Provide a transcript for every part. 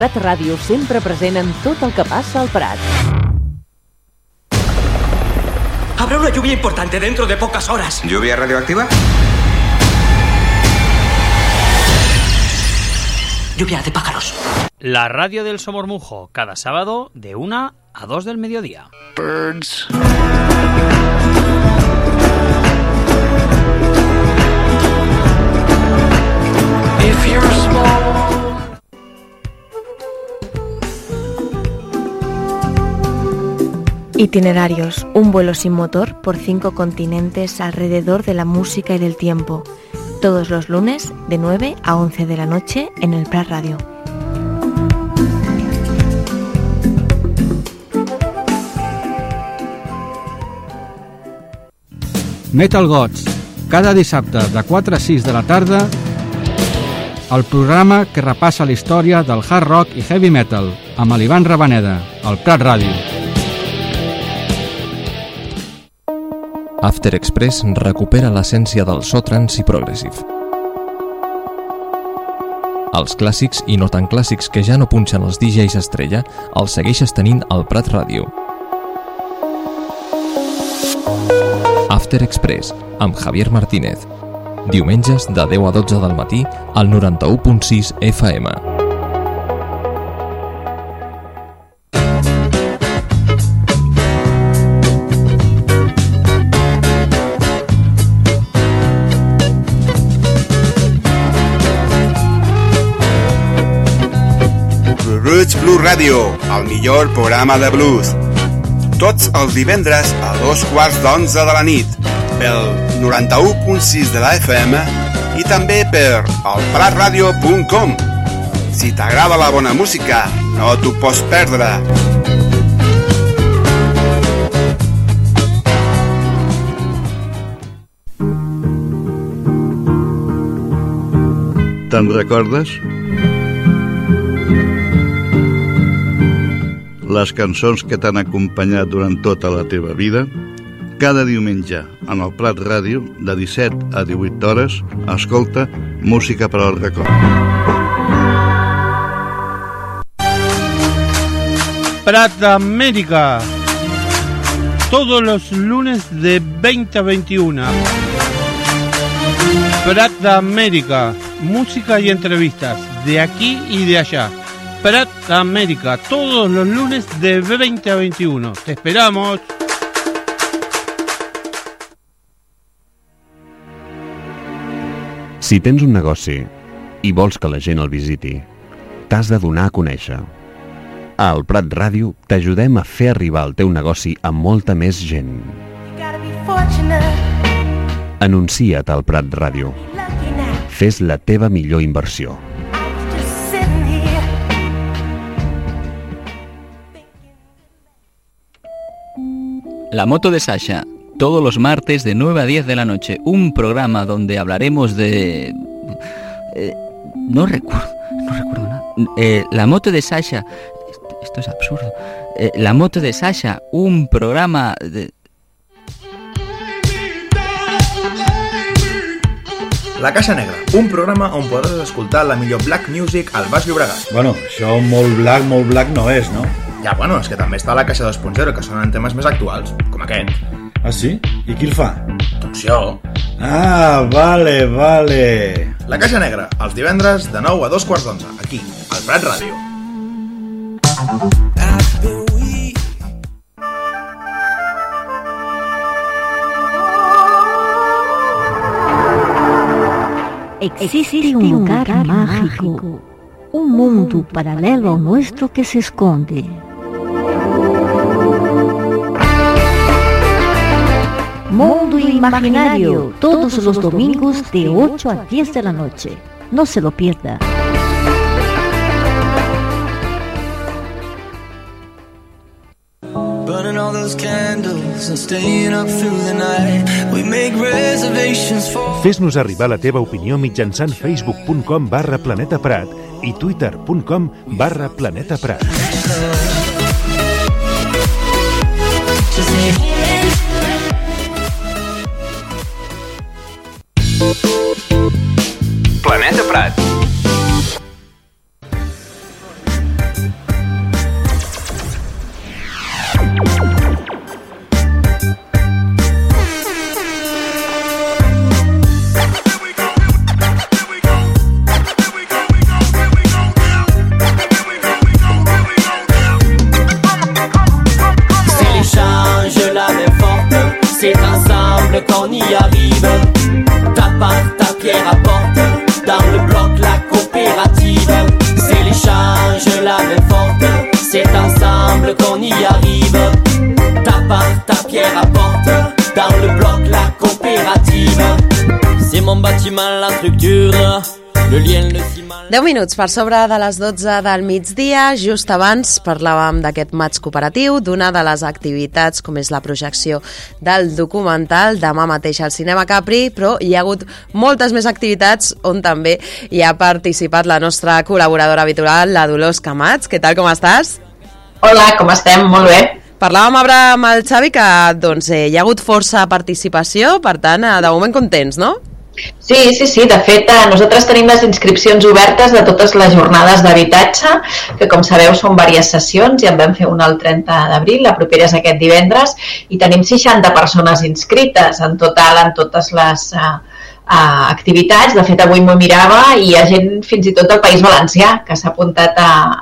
Prat Ràdio, sempre present en tot el que passa al Prat. Habrá una lluvia importante dentro de pocas horas. ¿Lluvia radioactiva? Lluvia de pájaros. La radio del Somormujo, cada sábado de 1 a 2 del mediodía. Birds. If you're small. Itinerarios, un vuelo sin motor por 5 continentes alrededor de la música y del tiempo. Todos los lunes de 9 a 11 de la noche en el Prat Radio. Metal Gods, cada dissabte de 4 a 6 de la tarda, el programa que repassa la història del hard rock i heavy metal amb l'Ivan Rabaneda, al Prat Ràdio. After Express recupera l'essència del so trance i progressive. Els clàssics i no tan clàssics que ja no punxen els DJs estrella els segueixes tenint al Prat Ràdio. After Express, amb Javier Martínez. Diumenges de 10 a 12 del matí al 91.6 FM. Roots Blues Radio, el millor programa de blues. Tots els divendres a 11:15 de la nit, pel 91.6 de la FM i també per elpratradio.com. Si t'agrada la bona música, no t'ho pots perdre. Te'n recordes? Les cançons que t'han acompanyat durant tota la teva vida? Cada diumenge, en el Prat Ràdio, de 17 a 18 hores, escolta Música per al record. Prat América, todos los lunes de 20 a 21. Prat América, música y entrevistas, de aquí y de allá. Prat América, todos los lunes de 20 a 21. ¡Te esperamos! Si tens un negoci i vols que la gent el visiti, t'has de donar a conèixer. Al Prat Ràdio t'ajudem a fer arribar el teu negoci a molta més gent. Anuncia't al Prat Ràdio. Fes la teva millor inversió. La moto de Sasha, todos los martes de 9 a 10 de la noche, un programa donde hablaremos de... no recuerdo nada. La moto de Sasha, esto es absurdo. La moto de Sasha, un programa de... La Caixa Negra, un programa on podràs escoltar la millor black music al Baix Llobregat. Bueno, això molt black no és, no? Ja, bueno, és que també està la Caixa 2.0, que sonen temes més actuals, com aquest. Ah, sí? I qui el fa? Doncs jo. Ah, vale. La Caixa Negra, els divendres de 9 a 2:15, aquí, al Prat Ràdio. Existe un lugar mágico, un mundo paralelo al nuestro que se esconde. Mundo Imaginario, todos los domingos de 8 a 10 de la noche. No se lo pierda. Fes-nos arribar la teva opinió mitjançant facebook.com/planetaprat i twitter.com/planetaprat. Planeta Prat. ta pierre apporte dans le bloc la coopérative. C'est mon bâtiment, la structure. 10 minuts per sobre de les 12 del migdia. Just abans parlàvem d'aquest maig cooperatiu, d'una de les activitats com és la projecció del documental demà mateix al Cinema Capri, però hi ha hagut moltes més activitats on també hi ha participat la nostra col·laboradora habitual, la Dolors Camats. Què tal, com estàs? Hola, com estem? Molt bé. Parlàvem ara amb el Xavi que hi ha hagut força participació, per tant, de moment contents, no? Sí, de fet nosaltres tenim les inscripcions obertes de totes les jornades d'habitatge, que com sabeu són diverses sessions i en vam fer una el 30 d'abril, la propera és aquest divendres, i tenim 60 persones inscrites en total en totes les activitats. De fet avui m'ho mirava i hi ha gent fins i tot del País Valencià que s'ha apuntat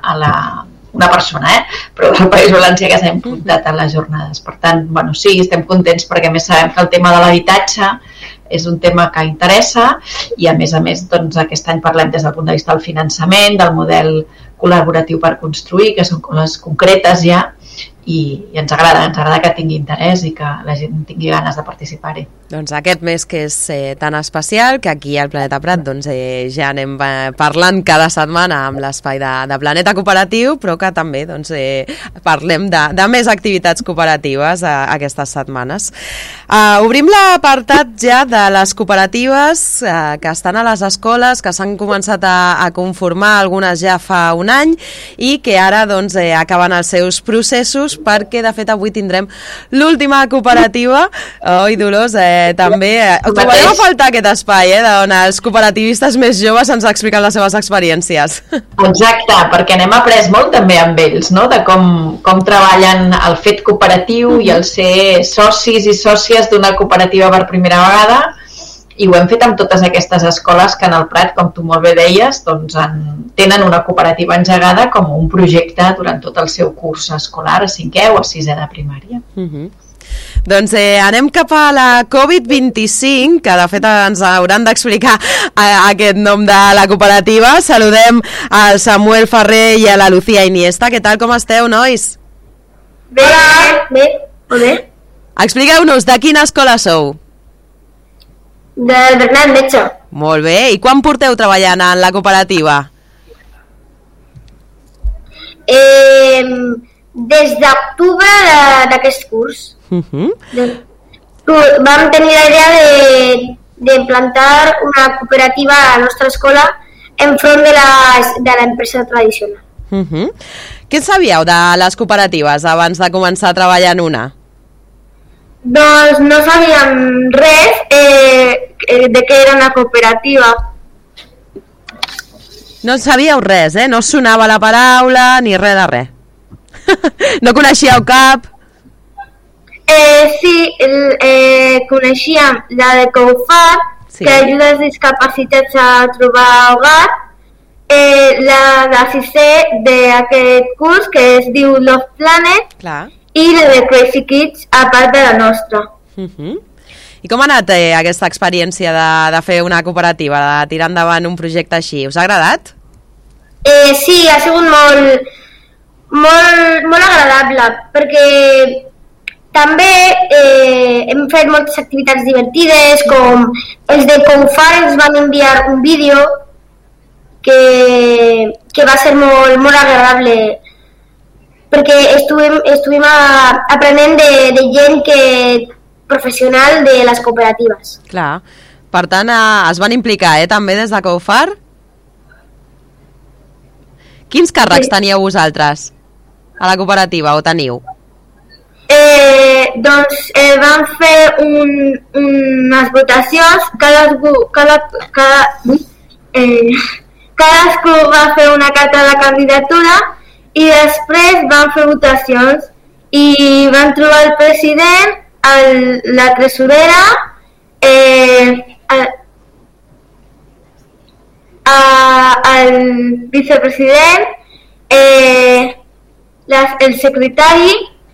una persona, però del País Valencià que s'ha apuntat a les jornades. Per tant, sí, estem contents perquè a més sabem que el tema de l'habitatge és un tema que interessa i a més aquest any parlem des del punt de vista del finançament, del model col·laboratiu per construir, que són coses concretes ja, i ens agrada que tingui interès i que la gent tingui ganes de participar-hi. Doncs aquest mes que és tan especial, que aquí al Planeta Prat ja anem parlant cada setmana amb l'espai de Planeta Cooperatiu, però que també parlem de més activitats cooperatives aquestes setmanes. Obrim l'apartat ja de les cooperatives que estan a les escoles, que s'han començat a conformar, algunes ja fa un any, i que ara acaben els seus processos, perquè de fet avui tindrem l'última cooperativa. Oi, Dolors? També trobarem a faltar aquest espai on els cooperativistes més joves ens expliquen les seves experiències. Exacte, perquè n'hem après molt també amb ells, no? De com treballen el fet cooperatiu i el ser socis i sòcies d'una cooperativa per primera vegada, i ho hem fet amb totes aquestes escoles que en el Prat, com tu molt bé deies, tenen una cooperativa engegada com un projecte durant tot el seu curs escolar, a 5è o a 6è de primària. Doncs anem cap a la Covid-25, que de fet ens hauran d'explicar aquest nom de la cooperativa. Saludem al Samuel Ferrer i a la Lucía Iniesta. Què tal, com esteu, nois? Bé. Expliqueu-nos, de quina escola sou? Del Bernat Metge. Molt bé, i quan porteu treballant en la cooperativa? Des d'octubre d'aquest curs. Vam tenir la idea d'implantar una cooperativa a la nostra escola enfront de l'empresa tradicional. Què sabíeu de les cooperatives abans de començar a treballar en una? Doncs no sabíem res de què era una cooperativa. No sabíeu res, no sonava la paraula ni res de res. No coneixíeu cap? Sí, coneixíem la de COUFAR, que ajuda els discapacitats a trobar hogar, la de 6è d'aquest curs, que es diu Love Planet, i la de Crazy Kids, a part de la nostra. I com ha anat aquesta experiència de fer una cooperativa, de tirar endavant un projecte així? Us ha agradat? Sí, ha sigut molt agradable, perquè també hem fet moltes activitats divertides, com els de COUFAR ens van enviar un vídeo que va ser molt agradable, perquè estuvim aprenent de gent professional de les cooperatives. Clar, per tant es van implicar també des de COUFAR? Quins càrrecs teníeu vosaltres a la cooperativa, o teniu? Doncs vam fer unes votacions, cadascú va fer una carta de candidatura i després van fer votacions i van trobar el president, la tresorera, el vicepresident, el secretari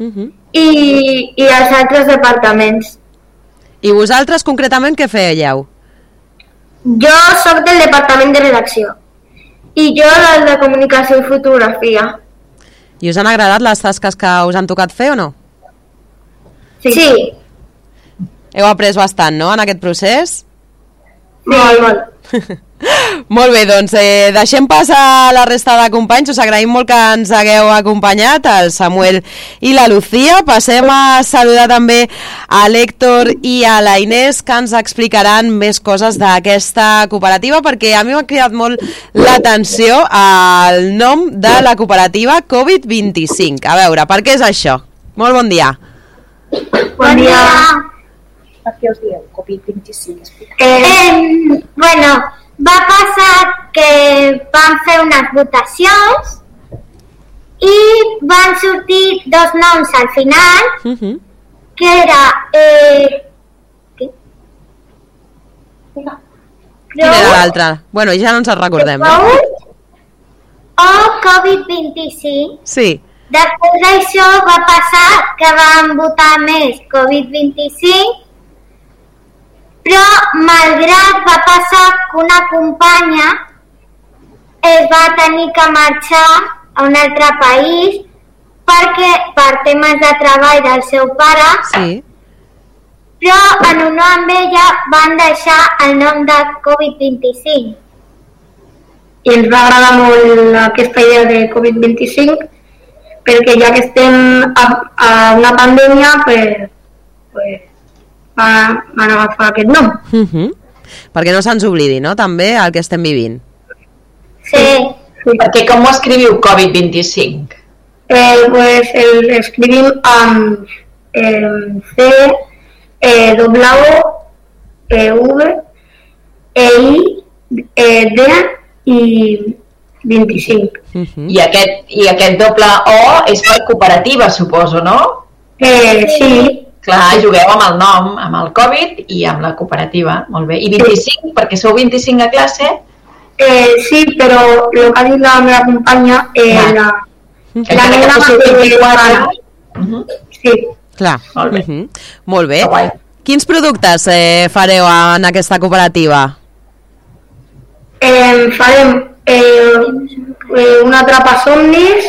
i els altres departaments. I vosaltres concretament què fèieu? Jo soc del departament de redacció i jo del de comunicació i fotografia. I us han agradat les tasques que us han tocat fer o no? Sí. Heu après bastant, no?, en aquest procés? Molt. Molt bé, doncs deixem pas a la resta de companys. Us agraïm molt que ens hagueu acompanyat, el Samuel i la Lucía. Passem a saludar també a l'Héctor i a la Inés, que ens explicaran més coses d'aquesta cooperativa, perquè a mi m'ha cridat molt l'atenció el nom de la cooperativa Covid-25. A veure, per què és això? Molt bon dia. Bon dia. Per què us dieu Covid-25? Bueno, va passar que van fer unes votacions i van sortir dos noms al final, que era... Quin era l'altre? Bueno, ja no ens el recordem, no? O Covid-25. Sí. Després d'això va passar que van votar més Covid-25, però malgrat va passar que una companya es va tenir que marxar a un altre país perquè per temes de treball del seu pare, sí, però en honor amb ella van deixar el nom de Covid-25. I ens va agradar molt aquesta idea de Covid-25 perquè ja que estem a una pandèmia, pues van agafar aquest nom. Perquè no se'ns oblidi, no?, també el que estem vivint. Sí. Perquè com ho escriviu, Covid-25? Pues l'escrivim amb C, W, V, I, D i 25. I aquest doble O és per cooperativa, suposo, no? Sí. Clar, jugueu amb el nom, amb el Covid i amb la cooperativa. Molt bé. I 25, perquè sou 25 a classe? Sí, però el que ha dit la meva companya, la nena sí. Clar. Molt bé. Molt bé. Quins productes fareu en aquesta cooperativa? Farem un atrapasomnis,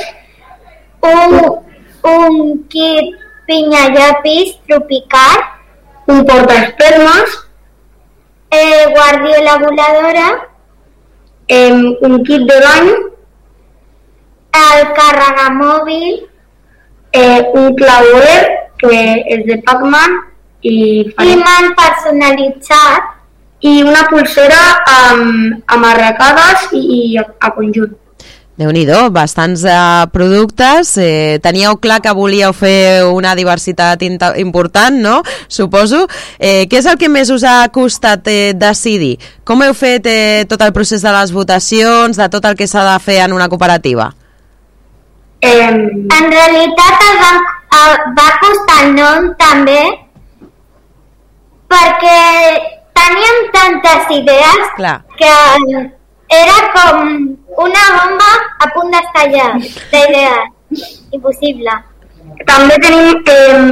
un kit pinya llapis tropical, un portaespermes, guardiola voladora, un kit de bany, el carregamòbil, un clauer que és de Pac-Man i imant personalitzat i una pulsera amb arracades i a conjunt. Déu-n'hi-do, bastants productes. Teníeu clar que volíeu fer una diversitat important, no? Suposo. Què és el que més us ha costat decidir? Com heu fet tot el procés de les votacions, de tot el que s'ha de fer en una cooperativa? En realitat va costar el nom també perquè teníem tantes idees que era com una bomba a punt d'estallar d'idees. Impossible. També tenim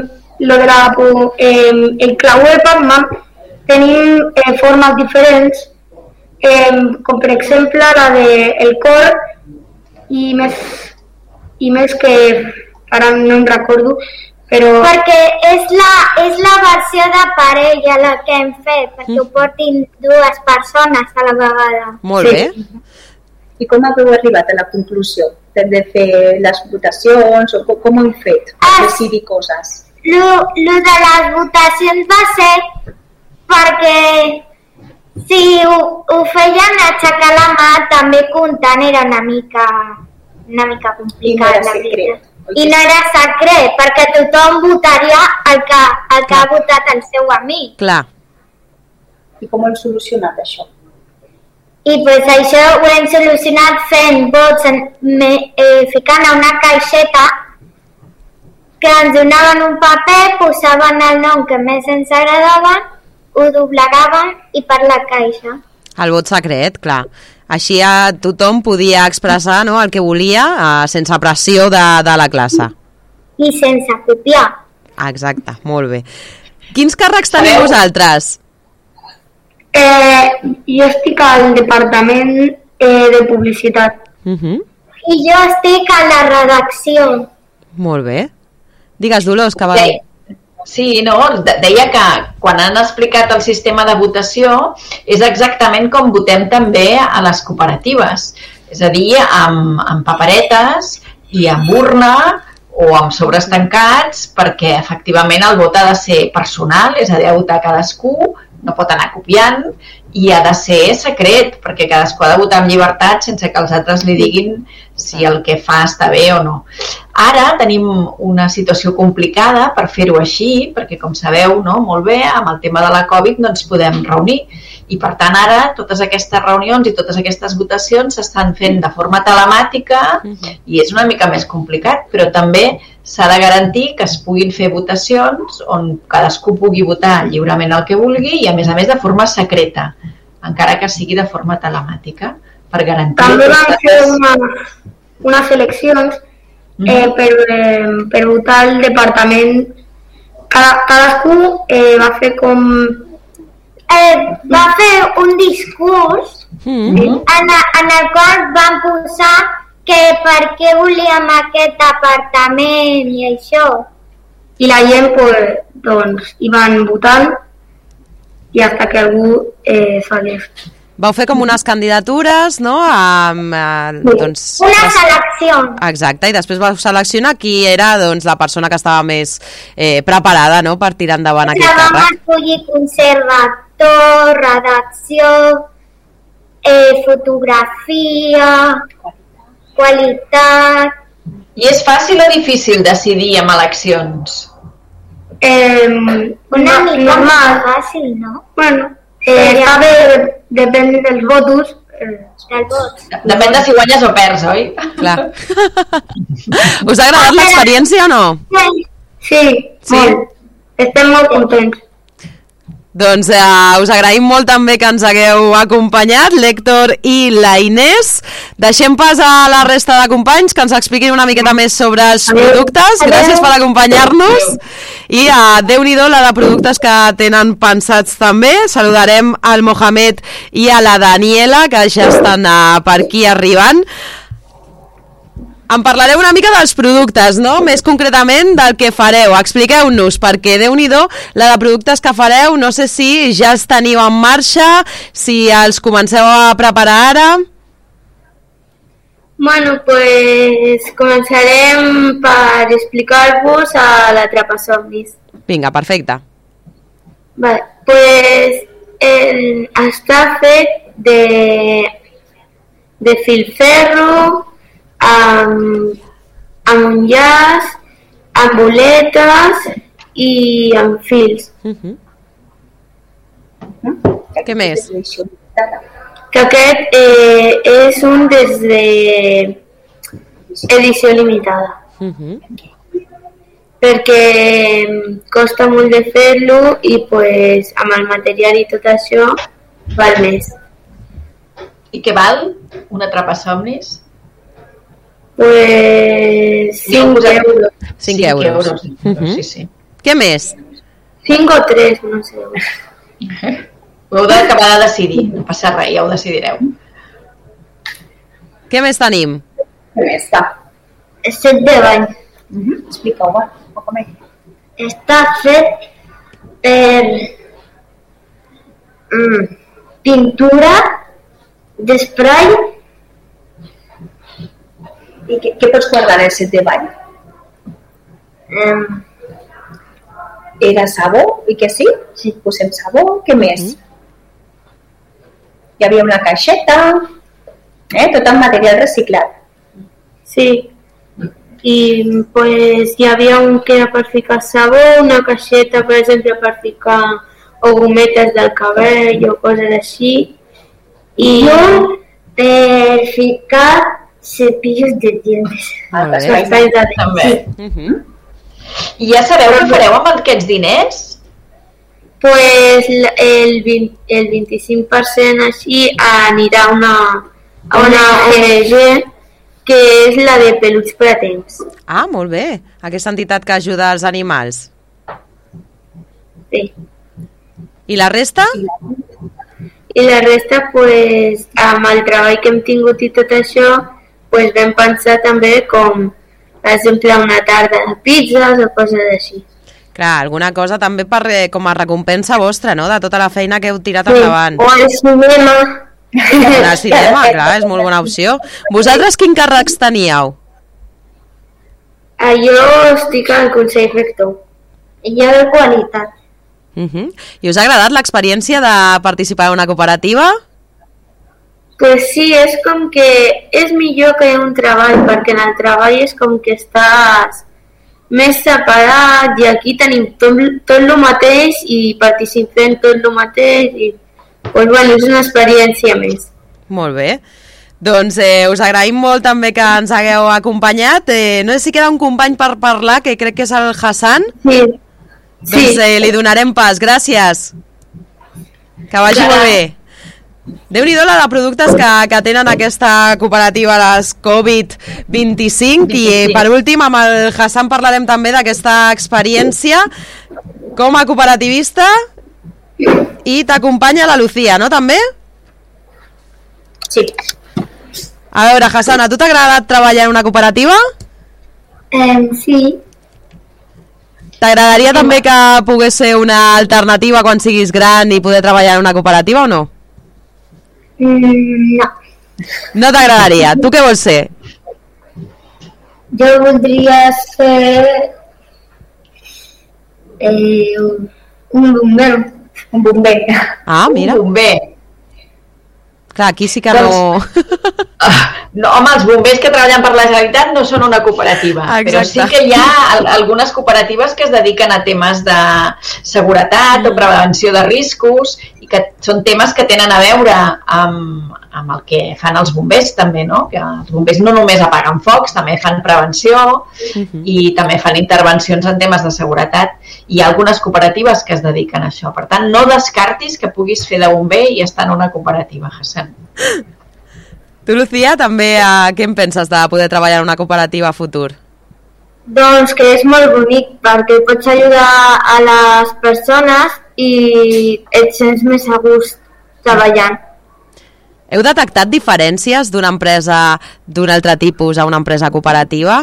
el clauer Pac-Man, tenim formes diferents, com per exemple la del cor i més que ara no em recordo, però... Perquè és la versió de parella la que hem fet, perquè ho portin dues persones a la vegada. Molt bé. I com heu arribat a la conclusió? Hem de fer les votacions o com ho hem fet per decidir coses? Lo de les votacions va ser perquè si ho feien aixecar la mà també comptant era una mica complicat, la veritat. I no era secret, perquè tothom votaria el que ha votat el seu amic. Clar. I com ho hem solucionat, això? I pues això ho hem solucionat fent vots, ficant a una caixeta que ens donaven un paper, posaven el nom que més ens agradaven, ho doblegaven i per la caixa. El vot secret, clar. Així tothom podia expressar, no, el que volia sense pressió de la classe. I sense copiar. Exacte, molt bé. Quins càrrecs teniu vosaltres? Jo estic al departament de publicitat. I jo estic a la redacció. Molt bé. Digues, Dolors, que va... Sí, no, deia que quan han explicat el sistema de votació és exactament com votem també a les cooperatives. És a dir, amb paperetes i amb urna o amb sobres tancats, perquè efectivament el vot ha de ser personal, és a dir, ha de votar cadascú, no pot anar copiant, i ha de ser secret, perquè cadascú ha de votar amb llibertat sense que els altres li diguin si el que fa està bé o no. Ara tenim una situació complicada per fer-ho així, perquè com sabeu, no, molt bé, amb el tema de la Covid no ens podem reunir. I per tant ara totes aquestes reunions i totes aquestes votacions s'estan fent de forma telemàtica i és una mica més complicat, però també s'ha de garantir que es puguin fer votacions on cadascú pugui votar lliurement el que vulgui i a més de forma secreta, encara que sigui de forma telemàtica, per garantir... També vam fer unes eleccions per votar al departament. Cadascú va fer com... va fer un discurs en el qual van posar que per què volíem aquest apartament i això. I la gent doncs, hi van votant i fins que algú s'hagués. Vau fer com unes candidatures, no? Doncs, unes eleccions. Exacte, i després vau seleccionar qui era doncs, la persona que estava més preparada, no?, per tirar endavant aquest càrrec. Vam escollir conservator, redacció, fotografia, qualitat... I és fàcil o difícil decidir amb eleccions? Una mica més fàcil, no? Bueno, està bé, depèn dels votos. Depèn de si guanyes o perds, oi? Clar. Us ha agradat l'experiència o no? Sí, molt. Estem molt contents. Doncs us agraïm molt també que ens hagueu acompanyat, l'Héctor i la Inés. Deixem pas a la resta de companys que ens expliquin una miqueta més sobre els productes. Gràcies per acompanyar-nos. I Déu-n'hi-do la de productes que tenen pensats també. Saludarem al Mohamed i a la Daniela, que ja estan per aquí arribant. Em parlareu una mica dels productes, no? Més concretament del que fareu. Expliqueu-nos, perquè Déu-n'hi-do la de productes que fareu, no sé si ja els teniu en marxa, si els comenceu a preparar ara. Bueno, pues començarem per explicar-vos a l'Atrapasomnis. Vinga, perfecte. Vale, pues està fet de filferro, amb un llaç, amb boletes i amb fils. Què més? Que aquest és un des de edició limitada. Perquè costa molt de fer-lo i pues, amb el material i tot això val més. I què val un atrapasomnis? Pues 5 euros. 5 euros. Sí, sí. Què més? 5 o 3, no sé. Ho heu d'acabar de decidir, no passa res, ja ho decidireu. Què més tenim? Què més està? És set de bany. Explica-ho, va. Està fet per pintura d'esprai. I què pots guardar el set de bany? Era sabó, i que sí? Sí, posem sabó, què més? Hi havia una caixeta, tot amb material reciclat. Sí, i pues, hi havia un que era per ficar sabó, una caixeta, per exemple, per ficar o gometes del cabell o coses així. I un per ficar cepillos de dientes. També. I ja sabeu què fareu amb aquests diners? Pues el 25% així anirà a una ONG que és la de Peluts per a Temps. Ah, molt bé. Aquesta entitat que ajuda els animals. Sí. I la resta? I la resta, pues, amb el treball que hem tingut i tot això, pues vam pensar també com, per exemple, una tarda de pizzas o coses així. Clar, alguna cosa també com a recompensa vostra, no?, de tota la feina que heu tirat endavant. O el cinema. El cinema, clar, és molt bona opció. Vosaltres quins càrrecs teníeu? Jo estic al Consell Rector. I jo de qualitat. I us ha agradat l'experiència de participar en una cooperativa? Pues sí, és com que és millor que un treball, perquè en el treball és com que estàs més separat i aquí tenim tot el mateix i participem tot el mateix i pues bueno, és una experiència més. Molt bé. Doncs us agraïm molt també que ens hagueu acompanyat. No sé si queda un company per parlar, que crec que és el Hassan. Sí. Doncs li donarem pas. Gràcies. Que vagi molt bé. Déu-n'hi-do la de productes que tenen aquesta cooperativa, les Covid-25. I per últim, amb el Hassan parlarem també d'aquesta experiència com a cooperativista. I t'acompanya la Lucía, no, també? Sí. A veure, Hassan, a tu t'ha agradat treballar en una cooperativa? Sí. T'agradaria també que pogués ser una alternativa quan siguis gran i poder treballar en una cooperativa o no? No. No t'agradaria. Tu què vols ser? Jo voldria ser un bomber. Un bomber. Ah, mira. Un bomber. Clar, aquí sí que no... No, home, els bombers que treballen per la Generalitat no són una cooperativa. Exacte. Però sí que hi ha algunes cooperatives que es dediquen a temes de seguretat o prevenció de riscos i que són temes que tenen a veure amb el que fan els bombers també, no? Que els bombers no només apaguen focs, també fan prevenció i també fan intervencions en temes de seguretat. Hi ha algunes cooperatives que es dediquen a això. Per tant, no descartis que puguis fer de bomber i estar en una cooperativa, Hassan. Tu, Lucía, també què en penses de poder treballar en una cooperativa a futur? Doncs que és molt bonic, perquè pots ajudar a les persones i et sents més a gust treballant. Heu detectat diferències d'una empresa d'un altre tipus a una empresa cooperativa?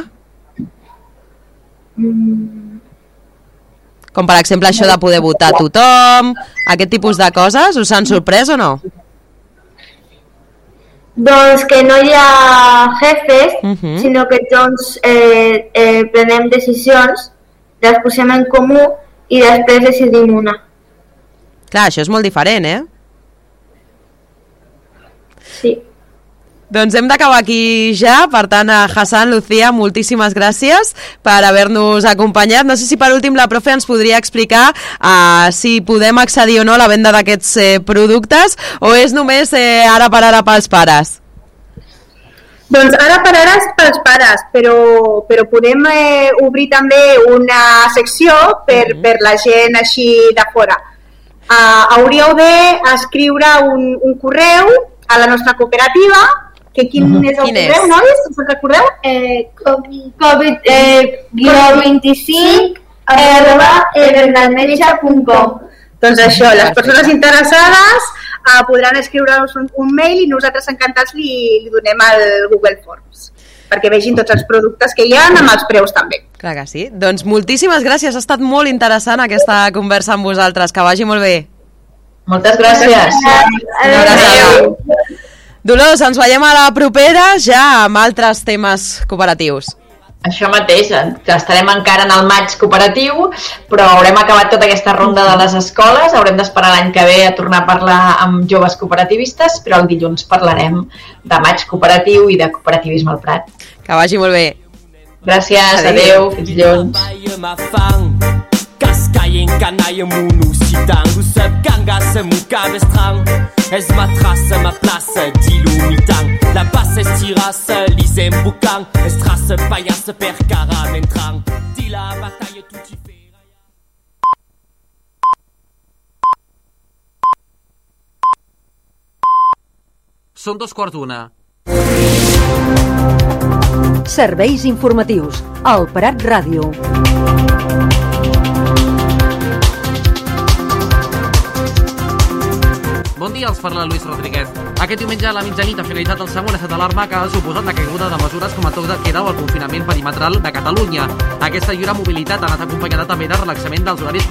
Com per exemple això de poder votar tothom, aquest tipus de coses, us han sorprès o no? Doncs que no hi ha jefes, sinó que tots prenem decisions, les posem en comú i després decidim una. Clar, això és molt diferent, eh? Sí. Doncs hem d'acabar aquí ja, per tant, Hassan, Lucía, moltíssimes gràcies per haver-nos acompanyat. No sé si per últim la profe ens podria explicar si podem accedir o no a la venda d'aquests productes o és només ara per ara pels pares? Doncs ara per ara és pels pares, però podem obrir també una secció per la gent així de fora. Hauríeu d'escriure un correu a la nostra cooperativa, que quin és el correu, nois? Us en recordeu? covid25@evernalmetge.com. Doncs això, les persones interessades podran escriure'ns un mail i nosaltres encantats li donem al Google Forms perquè vegin tots els productes que hi ha amb els preus també. Clar que sí. Doncs moltíssimes gràcies, ha estat molt interessant aquesta conversa amb vosaltres, que vagi molt bé. Moltes gràcies. Adéu. Dolors, ens veiem a la propera ja amb altres temes cooperatius. Això mateix, que estarem encara en el maig cooperatiu, però haurem acabat tota aquesta ronda de les escoles, haurem d'esperar l'any que ve a tornar a parlar amb joves cooperativistes, però el dilluns parlarem de maig cooperatiu i de cooperativisme al Prat. Que vagi molt bé. Gràcies, adéu, fins dilluns. Cascaien canaille mounou sitang Ou se ganga se mouka bestrang Es ma trace, ma place, dilou mitang La basse estirasse, lisem boucan Estrasse, paillasse, percara, mentrang Di la bataille tout y fait Són 2:15. Serveis informatius al Prat Ràdio. Bon dia. Ràdio, els parla Luis Rodríguez. Aquest diumenge a la mitjanit ha finalitzat el segon estat d'alarma que ha suposat la caiguda de mesures com a toc de queda o el confinament perimetral de Catalunya. Aquesta lliure mobilitat ha anat acompanyada també de relaxament dels horaris